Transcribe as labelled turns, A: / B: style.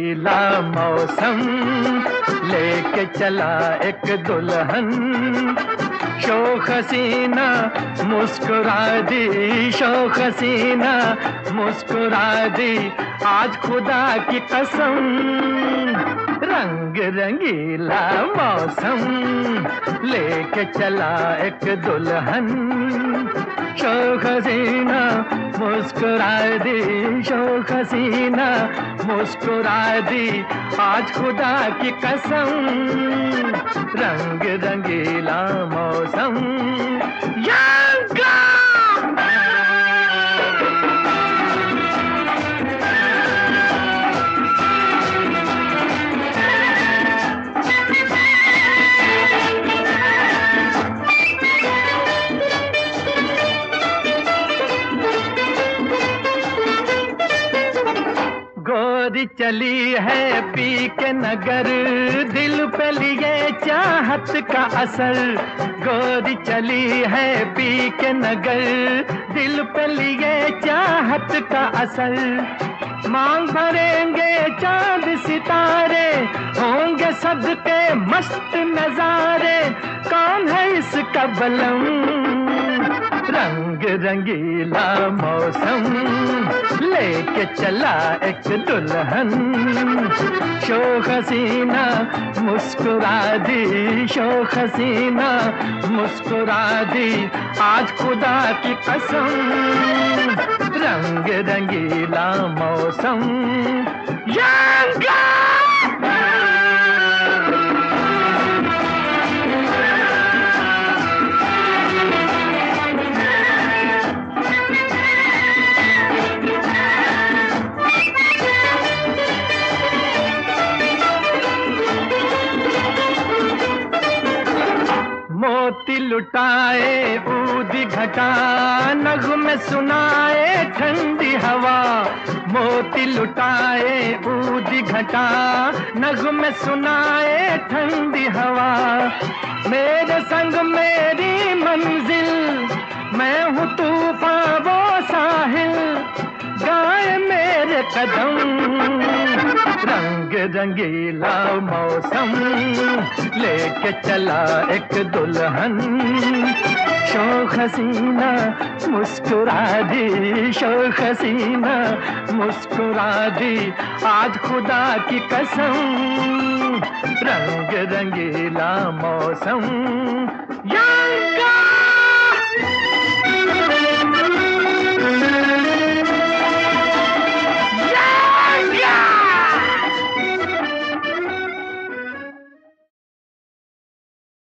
A: रंगीला मौसम लेके चला एक दुल्हन, शोख हसीना मुस्कुरा दी, शोख हसीना मुस्कुरा दी, आज खुदा की कसम रंग रंगीला मौसम लेके चला एक दुल्हन, शोख हसीना मुस्कुरा दी, शोख हसीना मुस्कुरा दी, आज खुदा की कसम रंग रंगीला मौसम यंगा। गोरी चली है पी के नगर, दिल पे लिए चाहत का असर, गोरी चली है पी के नगर, दिल पे लिए चाहत का असर, मांग भरेंगे चांद सितारे, होंगे सदके मस्त नजारे, कौन है इसका बलम रंग रंगीला मौसम लेके चला एक दुल्हन, शोख हसीना मुस्कुरा दी, शोख हसीना मुस्कुरा दी, आज खुदा की कसम रंग रंगीला मौसम यंगा। मोती लुटाए ऊदी घटा, नगमे सुनाए ठंडी हवा, मोती लुटाए ऊदी घटा, नगमे सुनाए ठंडी हवा, मेरे संग मेरी मंजिल, मैं हूँ तूफान वो साहिल, गाए मेरे कदम रंग रंगीला मौसम लेके चला एक दुल्हन, शोख हसीना मुस्कुरा दी, शोख हसीना मुस्कुरा दी, आज खुदा की कसम रंग रंगीला मौसम यंगा।